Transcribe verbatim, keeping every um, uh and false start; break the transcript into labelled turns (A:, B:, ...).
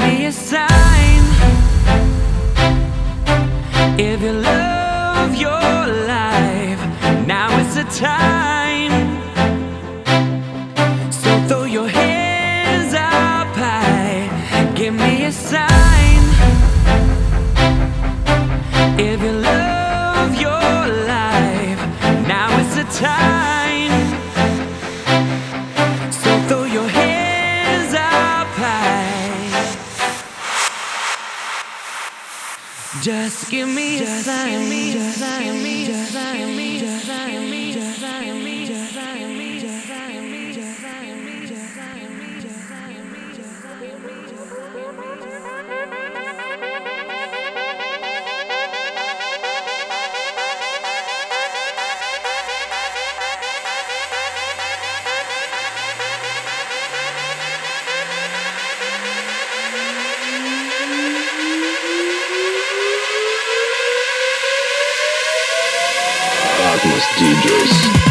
A: me a sign if you love your life. Now is the time. So throw your hands up high. Give me a sign if you love your life. Now is the time. So throw your hands up high. Just give me a sign. Give me a sign. Give me a sign. Give me a sign. Give me a sign. Give me a sign. Give me a sign. Give me a sign. Give me a sign. Give me a sign. Give me a
B: Atmos D Js.